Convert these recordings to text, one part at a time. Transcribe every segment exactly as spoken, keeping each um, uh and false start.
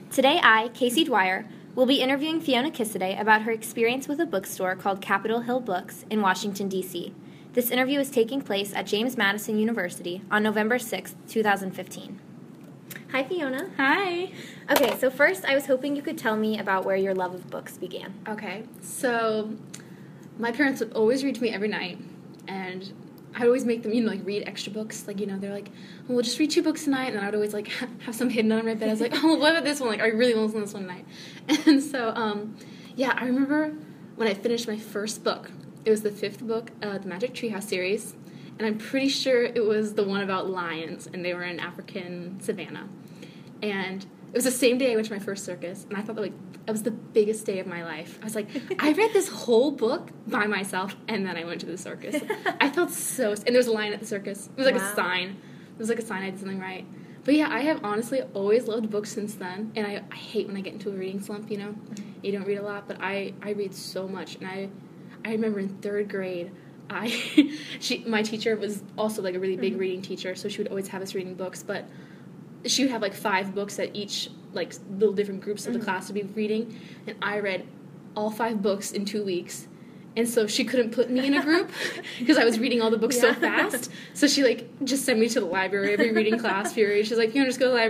Today I, Casey Dwyer, will be interviewing Fiona Kissaday about her experience with a bookstore called Capitol Hill Books in Washington, D C This interview is taking place at James Madison University on November sixth, twenty fifteen. Hi, Fiona. Hi. Okay, so first I was hoping you could tell me about where your love of books began. Okay, so my parents would always read to me every night, and I'd always make them, you know, like, read extra books. Like, you know, they're like, well, we'll just read two books tonight, and I'd always, like, have some hidden under my bed. I was like, oh, what about this one? Like, I really want to listen to this one tonight. And so, um, yeah, I remember when I finished my first book. It was the fifth book, uh, the Magic Treehouse series, and I'm pretty sure it was the one about lions, and they were in African savannah. And it was the same day I went to my first circus, and I thought that, like, that was the biggest day of my life. I was like, I read this whole book by myself, and then I went to the circus. I felt so... And there was a lion at the circus. It was like wow. a sign. It was like a sign I did something right. But yeah, I have honestly always loved books since then, and I, I hate when I get into a reading slump, you know? Mm-hmm. You don't read a lot, but I, I read so much, and I, I remember in third grade... I, she, my teacher was also, like, a really big mm-hmm. reading teacher, so she would always have us reading books, but she would have, like, five books that each, like, little different groups of mm-hmm. the class would be reading, and I read all five books in two weeks, and so she couldn't put me in a group, because I was reading all the books yeah. so fast, so she, like, just sent me to the library every reading class period. She's like, you know, just go to the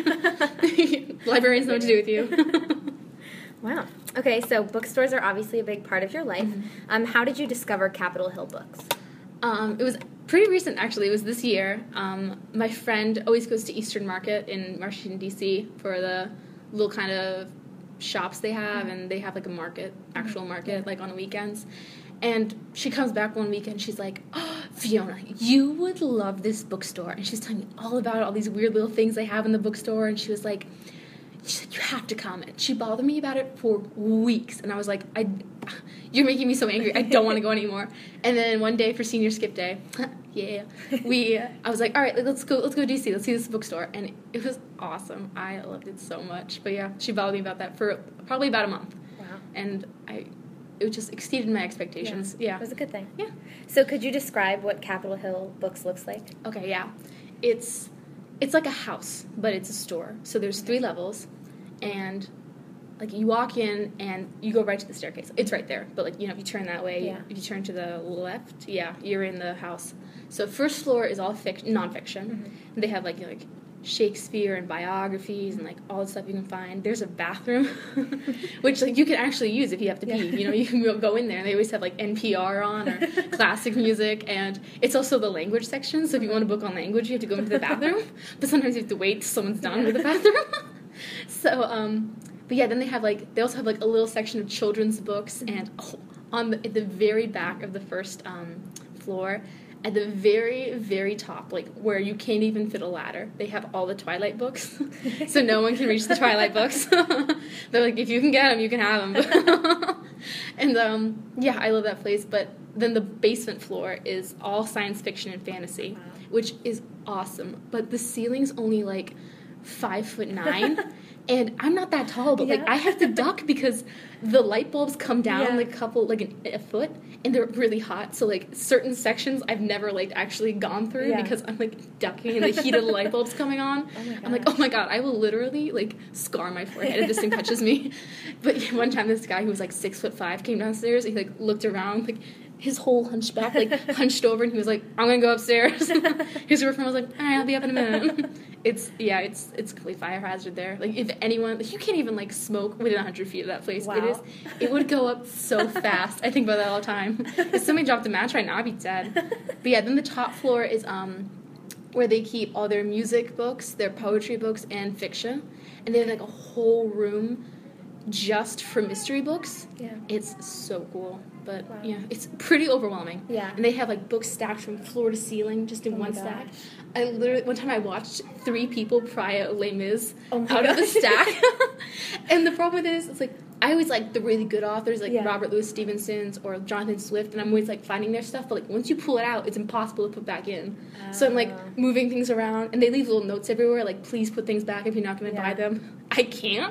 library. Librarians know what to do with you. Wow. Okay, so bookstores are obviously a big part of your life. Mm-hmm. Um, how did you discover Capitol Hill Books? Um, it was pretty recent, actually. It was this year. Um, my friend always goes to Eastern Market in Washington, D C for the little kind of shops they have, mm-hmm. and they have, like, a market, actual market, like, on the weekends. And she comes back one weekend, she's like, oh, Fiona, you would love this bookstore. And she's telling me all about all these weird little things they have in the bookstore, and she was like... She said, you have to come. And she bothered me about it for weeks. And I was like, I, you're making me so angry. I don't want to go anymore. And then one day for senior skip day, yeah, we, I was like, all right, let's go, let's go to D C. Let's see this bookstore. And it was awesome. I loved it so much. But yeah, she bothered me about that for probably about a month. Wow. And I, it just exceeded my expectations. Yeah. yeah. It was a good thing. Yeah. So could you describe what Capitol Hill Books looks like? Okay, yeah. It's, it's like a house, but it's a store. So there's three levels. And, like, you walk in, and you go right to the staircase. It's right there. But, like, you know, if you turn that way, yeah. if you turn to the left, yeah, you're in the house. So first floor is all fic- nonfiction. Mm-hmm. And they have, like, you know, like, Shakespeare and biographies and, like, all the stuff you can find. There's a bathroom, which, like, you can actually use if you have to pee. Yeah. You know, you can go in there, and they always have, like, N P R on or classic music. And it's also the language section. So if you want a book on language, you have to go into the bathroom. But sometimes you have to wait till someone's done with the bathroom. So, um, but yeah, then they have, like, they also have, like, a little section of children's books, and oh, on the, at the very back of the first um, floor, at the very, very top, like, where you can't even fit a ladder, they have all the Twilight books, so no one can reach the Twilight books. They're like, if you can get them, you can have them. And, um, yeah, I love that place, but then the basement floor is all science fiction and fantasy, wow. which is awesome, but the ceiling's only, like, five foot nine, and I'm not that tall, but, yeah. like, I have to duck because the light bulbs come down, yeah. like, a couple, like, an, a foot, and they're really hot, so, like, certain sections I've never, like, actually gone through yeah. because I'm, like, ducking and the heat of the light bulbs coming on. Oh my I'm like, oh my god, I will literally, like, scar my forehead if this thing touches me. But one time this guy who was, like, six foot five came downstairs, and he, like, looked around, like, his whole hunchback, like, hunched over, and he was like, I'm gonna go upstairs. His girlfriend was like, all right, I'll be up in a minute. It's, yeah, it's it's complete fire hazard there. Like, if anyone, like, you can't even, like, smoke within one hundred feet of that place. Wow. It is, it would go up so fast. I think about that all the time. If somebody dropped a match right now, I'd be dead. But yeah, then the top floor is, um, where they keep all their music books, their poetry books, and fiction. And they have, like, a whole room just for mystery books. Yeah. It's so cool. But, wow. yeah, it's pretty overwhelming. Yeah. And they have, like, books stacked from floor to ceiling just in oh one gosh. stack. I literally, one time I watched three people pry out Les Mis oh out gosh. of the stack. And the problem with it is, it's like, I always like the really good authors, like yeah. Robert Louis Stevenson's or Jonathan Swift, and I'm always, like, finding their stuff, but, like, once you pull it out, it's impossible to put back in. Uh. So I'm, like, moving things around, and they leave little notes everywhere, like, please put things back if you're not going to yeah. buy them. I can't.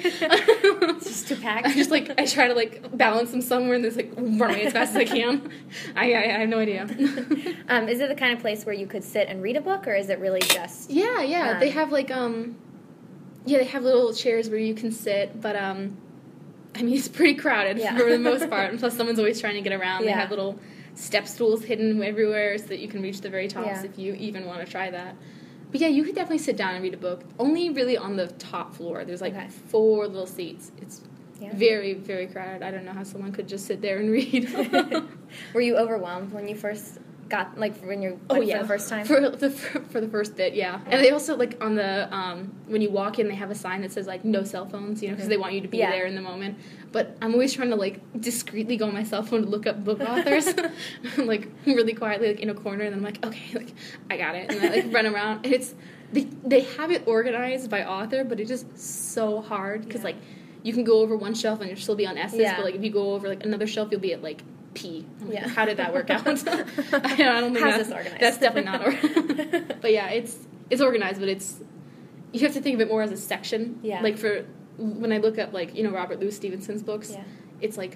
It's just too packed. I just, like, I try to, like, balance them somewhere, and just, like, run away as fast as I can. I, I, I have no idea. um, is it the kind of place where you could sit and read a book, or is it really just... Yeah, yeah. Um, they have, like, um... yeah, they have little chairs where you can sit, but um, I mean, it's pretty crowded Yeah. for the most part. And plus, someone's always trying to get around. Yeah. They have little step stools hidden everywhere so that you can reach the very tops Yeah. if you even want to try that. But yeah, you could definitely sit down and read a book. Only really on the top floor. There's like Okay. four little seats. It's Yeah. very, very crowded. I don't know how someone could just sit there and read. Were you overwhelmed when you first got, like, when you Oh went yeah, for the first time? for the for the first bit, yeah. And they also like on the um when you walk in, they have a sign that says like no cell phones, you know, because they want you to be Yeah. there in the moment. But I'm always trying to like discreetly go on my cell phone to look up book authors, like really quietly, like in a corner, and then I'm like, okay, like I got it, and I like run around. And it's they they have it organized by author, but it's just so hard because Yeah. like you can go over one shelf and you'll still be on S's, Yeah. but like if you go over like another shelf, you'll be at like P. I'm like, Yeah. how did that work out? I don't, I don't think How's that's, this organized? that's definitely not organized. But yeah, it's it's organized, but it's you have to think of it more as a section. Yeah. Like for when I look at like you know Robert Louis Stevenson's books, Yeah. it's like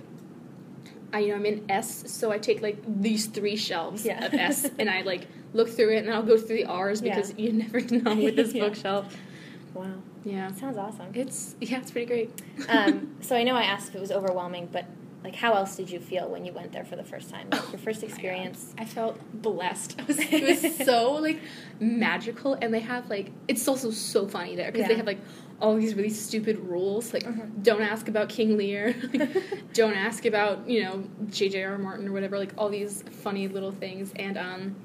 I you know I'm in S, so I take like these three shelves Yeah. of S and I like look through it, and then I'll go through the R's because Yeah. you never know with this Yeah. bookshelf. Wow. Yeah. Sounds awesome. It's yeah, it's pretty great. um, so I know I asked if it was overwhelming, but like, how else did you feel when you went there for the first time? Like, your first experience? I felt blessed. It was, it was so like magical, and they have like it's also so funny there because Yeah. they have like all these really stupid rules, like Mhm. don't ask about King Lear, like, don't ask about you know J J R Martin or whatever, like all these funny little things, and um.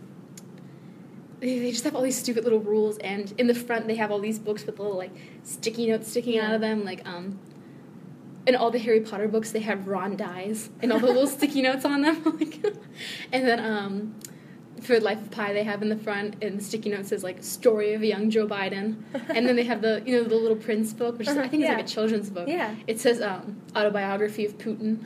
They, they just have all these stupid little rules, and in the front they have all these books with little like sticky notes sticking Yeah. out of them, like um. In all the Harry Potter books, they have Ron dies and all the little sticky notes on them. Like, and then um, for Life of Pi, they have in the front, and the sticky note says like "Story of a Young Joe Biden," and then they have the you know the Little Prince book, which is, I think Yeah. is like a children's book. Yeah. It says um, autobiography of Putin.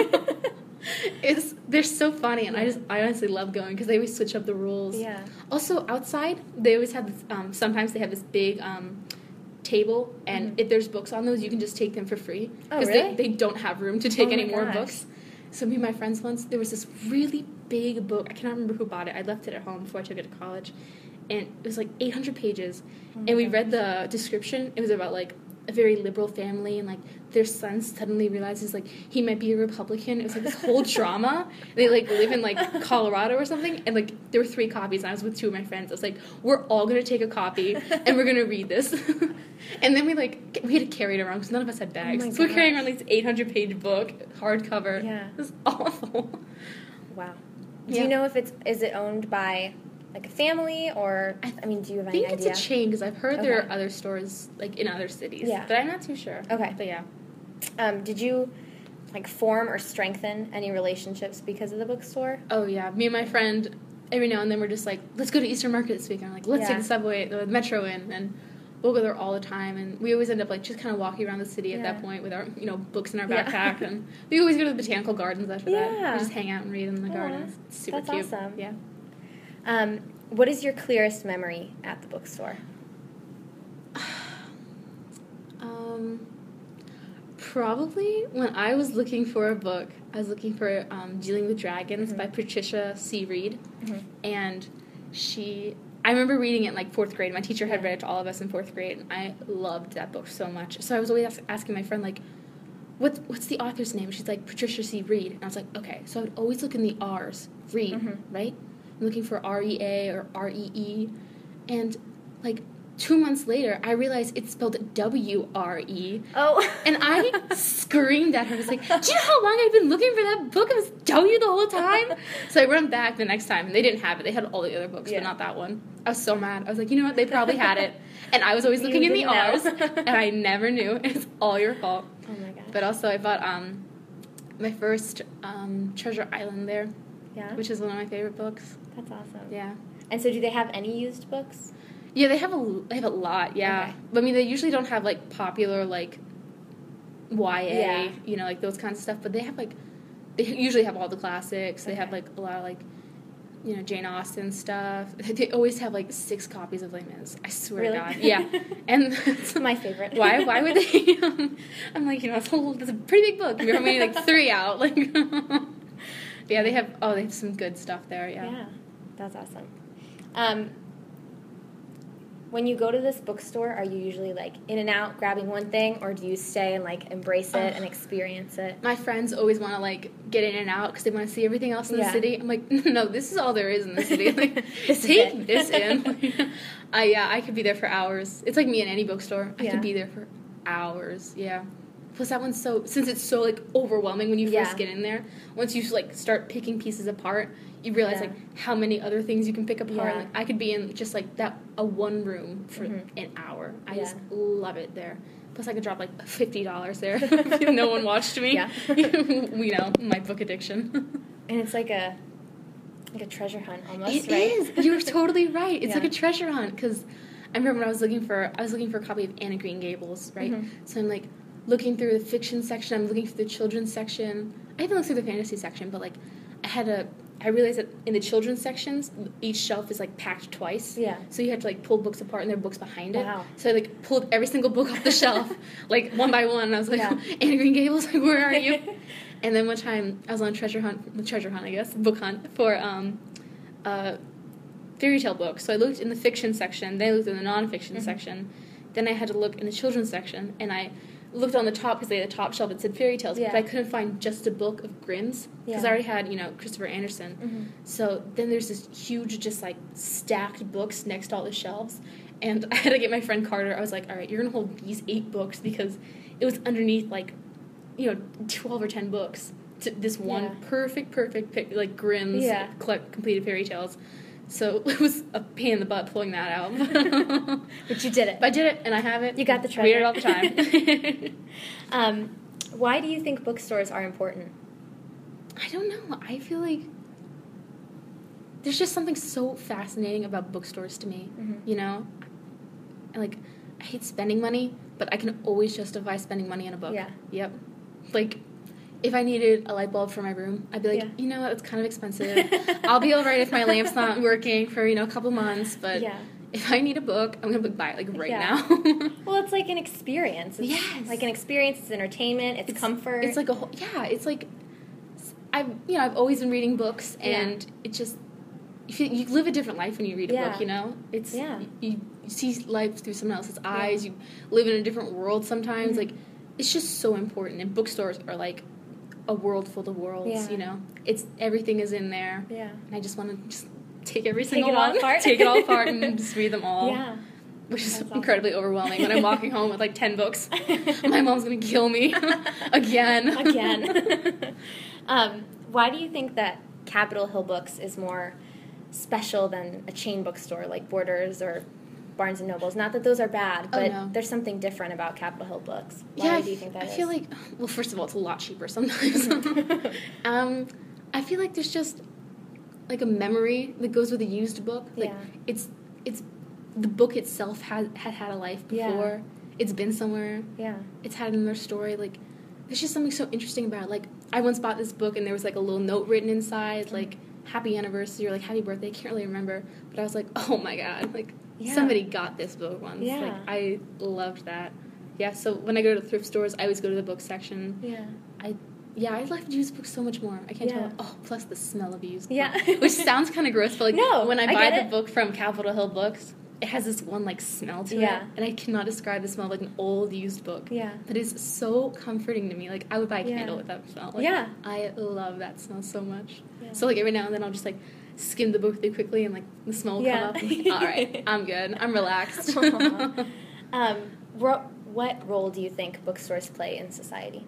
It's they're so funny, and I just I honestly love going because they always switch up the rules. Yeah. Also outside, they always have this. Um, sometimes they have this big. Um, table, and Mhm. if there's books on those, you can just take them for free Oh, because really? they, they don't have room to take Oh any my more gosh. books. So me and my friends once, there was this really big book. I cannot remember who bought it. I left it at home before I took it to college, and it was like eight hundred pages. Oh my And we gosh. read the description. It was about like a very liberal family, and like their son suddenly realizes like he might be a Republican. It was like this whole drama. They like live in like Colorado or something, and like there were three copies. And I was with two of my friends. I was like, we're all gonna take a copy and we're gonna read this. And then we like we had to carry it around because none of us had bags. Oh my so we're carrying gosh. around this eight hundred page book, hardcover. Yeah. It was awful. Wow. Do Yeah. you know if it's is it owned by like a family or I I mean, do you have I any think idea? it's a chain because I've heard there Okay. are other stores like in other cities. Yeah. But I'm not too sure. Okay. But yeah. Um, did you like form or strengthen any relationships because of the bookstore? Oh yeah, me and my friend every now and then we're just like, let's go to Eastern Market this week. And I'm like, let's Yeah. take the subway, the metro in, and we'll go there all the time. And we always end up like just kind of walking around the city at Yeah. that point with our you know books in our Yeah. backpack, and we always go to the botanical gardens after that. Yeah. We just hang out and read in the Aw, gardens. It's super that's cute. awesome. Yeah. Um, what is your clearest memory at the bookstore? Um, probably when I was looking for a book, I was looking for um, Dealing with Dragons Mhm. by Patricia C. Reed. Mhm. And she, I remember reading it in like fourth grade. My teacher had Yeah. read it to all of us in fourth grade, and I loved that book so much. So I was always ask, asking my friend, like, what, what's the author's name? She's like, Patricia C. Reed. And I was like, okay. So I would always look in the R's, Reed, Mhm. right? I'm looking for R E A or R E E. And like two months later, I realized it's spelled W R E. Oh. And I screamed at her. I was like, do you know how long I've been looking for that book? It was W the whole time. So I went back the next time, and they didn't have it. They had all the other books, Yeah. but not that one. I was so mad. I was like, you know what? They probably had it. And I was always You looking in the didn't know. R's, and I never knew. It's all your fault. Oh my gosh. But also, I bought um, my first um, Treasure Island there, Yeah. which is one of my favorite books. That's awesome. Yeah. And so, do they have any used books? Yeah, they have a they have a lot. Yeah, Okay. but I mean, they usually don't have like popular like Y A, Yeah. you know, like those kinds of stuff. But they have like they usually have all the classics. They have Okay. like a lot of like you know Jane Austen stuff. They always have like six copies of Les Mis. I swear Really? to God, yeah. And It's my favorite. why why would they? I'm like you know it's a, little, it's a pretty big book. You're only like three out. Like yeah, they have oh they have some good stuff there. Yeah. Yeah, that's awesome. Um, when you go to this bookstore, are you usually, like, in and out, grabbing one thing, or do you stay and, like, embrace it and experience it? My friends always want to, like, get in and out because they want to see everything else in yeah. the city. I'm like, no, this is all there is in the city. Like, this take this in. I, yeah, I could be there for hours. It's like me in any bookstore. I yeah. could be there for hours, yeah. Plus that one's so, since it's so, like, overwhelming when you first yeah. get in there, once you, like, start picking pieces apart, you realize, yeah. like, how many other things you can pick apart. Yeah. Like, I could be in just, like, that, a one room for mm-hmm. an hour. I yeah. just love it there. Plus I could drop, like, fifty dollars there if no one watched me. Yeah. We know, my book addiction. And it's like a, like a treasure hunt almost, It right? is. You're totally right. It's yeah. like a treasure hunt, because I remember when I was looking for, I was looking for a copy of Anne of Green Gables, right? Mm-hmm. So I'm, like, looking through the fiction section, I'm looking through the children's section. I even looked through the fantasy section, but, like, I had a, I realized that in the children's sections, each shelf is, like, packed twice. Yeah. So you have to, like, pull books apart, and there are books behind it. Wow. So I, like, pulled every single book off the shelf, like, one by one, and I was like, yeah. Anne of Green Gables, like, where are you? And then one time, I was on a treasure hunt, treasure hunt, I guess, book hunt, for, um, uh, fairy tale books. So I looked in the fiction section, then I looked in the nonfiction mm-hmm. section, then I had to look in the children's section, and I looked on the top because they had a top shelf that said fairy tales, yeah. but I couldn't find just a book of Grimm's because yeah. I already had, you know, Christopher Andersen. Mm-hmm. So then there's this huge, just like stacked books next to all the shelves, and I had to get my friend Carter. I was like, all right, you're gonna hold these eight books because it was underneath like, you know, twelve or ten books to this one yeah. perfect, perfect pick, like Grimm's yeah. collect, completed fairy tales. So it was a pain in the butt pulling that out. But you did it. But I did it, and I have it. You got the treasure. Read it all the time. um, why do you think bookstores are important? I don't know. I feel like there's just something so fascinating about bookstores to me. Mm-hmm. You know? Like, I hate spending money, but I can always justify spending money on a book. Yeah. Yep. Like, if I needed a light bulb for my room, I'd be like, yeah. you know what, it's kind of expensive. I'll be all right if my lamp's not working for, you know, a couple months, but yeah. if I need a book, I'm going to buy it, like, right yeah. now. Well, it's like an experience. It's yes. like an experience, it's entertainment, it's, it's comfort. It's like a whole, yeah, it's like, I've, you know, I've always been reading books, and yeah. it just, you, feel, you live a different life when you read a yeah. book, you know? It's, yeah. you, you see life through someone else's eyes, yeah. you live in a different world sometimes, mm-hmm. like, it's just so important, and bookstores are like a world full of worlds, yeah. you know? It's, everything is in there. Yeah. And I just want to just take every take single it one. All apart. Take it all apart and just read them all. Yeah. Which is That's incredibly awesome. overwhelming when I'm walking home with like ten books. My mom's going to kill me. Again. Again. um, why do you think that Capitol Hill Books is more special than a chain bookstore like Borders or Barnes and Nobles? Not that those are bad, but oh, no. there's something different about Capitol Hill Books. Why yeah, do you think that I is? I feel like, well, first of all, it's a lot cheaper sometimes. um, I feel like there's just like a memory that goes with a used book. Like, yeah. it's, it's, the book itself has, had had a life before. Yeah. It's been somewhere. Yeah. It's had another story. Like, there's just something so interesting about it. Like, I once bought this book and there was like a little note written inside, like, happy anniversary or like happy birthday. I can't really remember. But I was like, oh my God, like, yeah. somebody got this book once. Yeah. Like, I loved that. Yeah, so when I go to thrift stores, I always go to the book section. Yeah. I, yeah, I love used books so much more. I can't yeah. tell. Oh, plus the smell of a used yeah. book. Which sounds kind of gross, but like, no, when I, I buy the it. book from Capitol Hill Books, it has this one, like, smell to yeah. it. And I cannot describe the smell of, like, an old used book. Yeah. But it's so comforting to me. Like, I would buy a yeah. candle with that smell. Like, yeah. I love that smell so much. Yeah. So, like, every now and then I'll just, like, skim the book through quickly and, like, the smell will yeah. come up. And, like, all right, I'm good. I'm relaxed. um, ro- what role do you think bookstores play in society?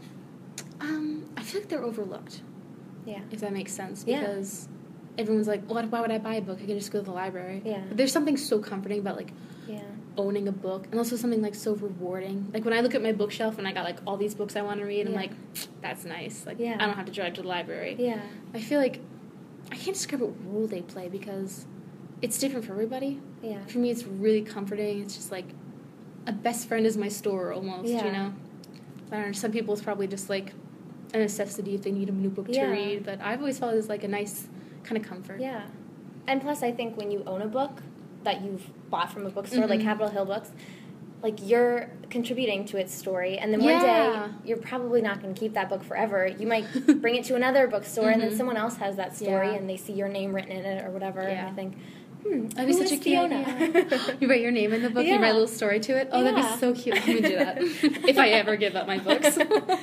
Um, I feel like they're overlooked. Yeah. If that makes sense. Yeah. Because everyone's like, well, why would I buy a book? I can just go to the library. Yeah. But there's something so comforting about, like, yeah. owning a book, and also something, like, so rewarding. Like, when I look at my bookshelf and I got, like, all these books I want to read, yeah. I'm like, that's nice. Like, yeah. I don't have to drive to the library. Yeah. I feel like I can't describe what role they play because it's different for everybody. Yeah. For me, it's really comforting. It's just, like, a best friend is my store almost, yeah. you know? I don't know, some people, it's probably just, like, a necessity if they need a new book yeah. to read, but I've always felt it as, like, a nice kind of comfort. Yeah. And plus, I think when you own a book that you've bought from a bookstore, mm-hmm. like Capitol Hill Books, like, you're contributing to its story, and then one yeah. day, you're probably not going to keep that book forever. You might bring it to another bookstore, mm-hmm. and then someone else has that story, yeah. and they see your name written in it or whatever, yeah. and I think hmm, That'd be who such a is cute Fiona? idea. You write your name in the book, Yeah. you write a little story to it. Oh, that'd Yeah. be so cute. I'm going to do that. If I ever give up my books.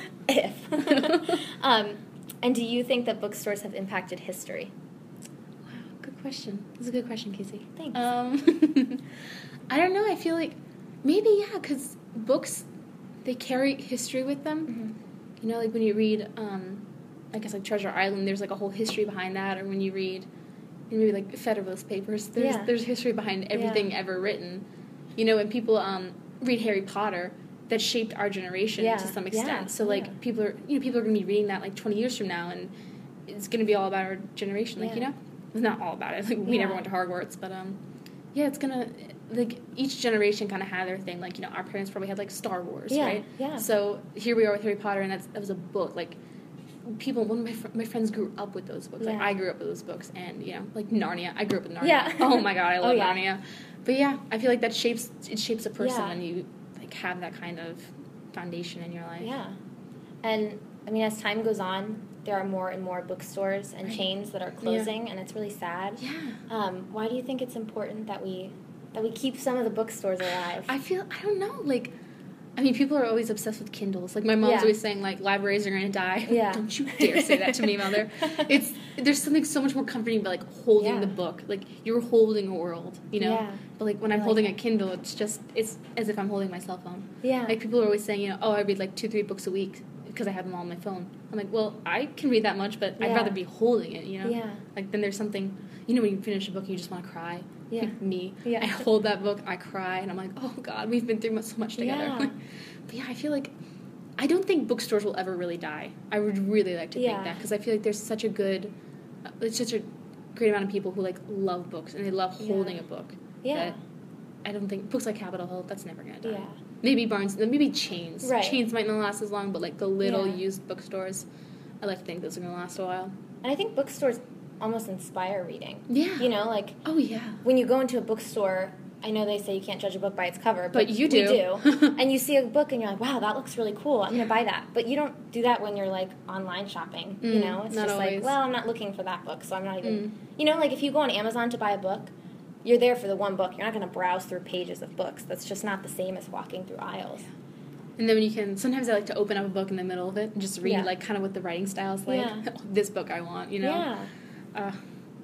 If. um, and do you think that bookstores have impacted history? Wow, good question. That's a good question, Casey. Thanks. Um, I don't know. I feel like maybe, yeah, because books, they carry history with them. Mm-hmm. You know, like when you read, um, I guess, like Treasure Island, there's like a whole history behind that. Or when you read maybe like Federalist Papers, there's Yeah. there's history behind everything Yeah. ever written. You know, when people um, read Harry Potter, that shaped our generation Yeah. to some extent. Yeah. So like Yeah. people are, you know, people are gonna be reading that like twenty years from now, and it's gonna be all about our generation. Like Yeah. you know, well, not all about it. Like we Yeah. never went to Hogwarts, but um, yeah, it's gonna like each generation kind of had their thing. Like you know, our parents probably had like Star Wars, Yeah. right? Yeah. So here we are with Harry Potter, and that's that was a book. Like people, one of my fr- my friends grew up with those books. Like Yeah. I grew up with those books, and you know, like Narnia. I grew up with Narnia. Yeah. Oh my god, I Oh, love yeah. Narnia. But yeah, I feel like that shapes it shapes a person Yeah. when you like have that kind of foundation in your life. Yeah. And, I mean, as time goes on, there are more and more bookstores and Right. chains that are closing, and it's really sad. Yeah. Um, why do you think it's important that we that we keep some of the bookstores alive? I feel I don't know, like I mean people are always obsessed with Kindles. Like my mom's Yeah. always saying like libraries are gonna die. Yeah. Don't you dare say that to me, mother. It's there's something so much more comforting about like holding Yeah. the book. Like you're holding a world, you know? Yeah. But like when I I'm like holding that. a Kindle, it's just it's as if I'm holding my cell phone. Yeah. Like people are always saying, you know, oh I read like two, three books a week because I have them all on my phone. I'm like, well, I can read that much, but I'd Yeah. rather be holding it, you know? Yeah. Like then there's something you know when you finish a book you just want to cry. Yeah. Me. Yeah. I hold that book, I cry, and I'm like, oh God, we've been through so much together. Yeah. But yeah, I feel like I don't think bookstores will ever really die. I would really like to Yeah. think that because I feel like there's such a good, uh, it's such a great amount of people who like love books and they love holding Yeah. a book. Yeah. That I don't think books like Capitol Hill, that's never gonna die. Yeah. Maybe Barnes, maybe chains. Right. Chains might not last as long, but like the little Yeah. used bookstores, I like to think those are gonna last a while. And I think bookstores almost inspire reading. Yeah. You know, like Oh yeah. when you go into a bookstore, I know they say you can't judge a book by its cover, but, But you do. We do. And you see a book and you're like, wow, that looks really cool. I'm going to buy that. But you don't do that when you're like online shopping. you Mm, know, it's not just always. like, well, I'm not looking for that book, so I'm not even. Mm. You know, like if you go on Amazon to buy a book, you're there for the one book. You're not going to browse through pages of books. That's just not the same as walking through aisles. And then when you can, sometimes I like to open up a book in the middle of it and just read Yeah. like kind of what the writing style is like. Yeah. This book I want, you know? Yeah. Uh,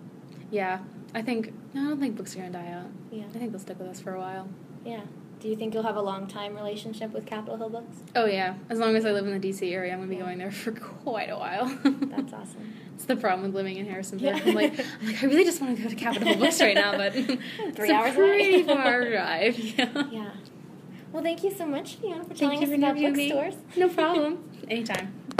yeah, I think, no, I don't think books are going to die out. Yeah. I think they'll stick with us for a while. Yeah. Do you think you'll have a long time relationship with Capitol Hill Books? Oh, yeah. As long as I live in the D C area, I'm going to be Yeah. going there for quite a while. That's awesome. It's the problem with living in Harrisonburg. Yeah. I'm like, I'm like, I really just want to go to Capitol Hill Books right now, but Three it's hours a pretty away. far drive. Yeah. Yeah. Well, thank you so much, Fiona, for Thank telling you us for about interviewing me. bookstores. No problem. Anytime.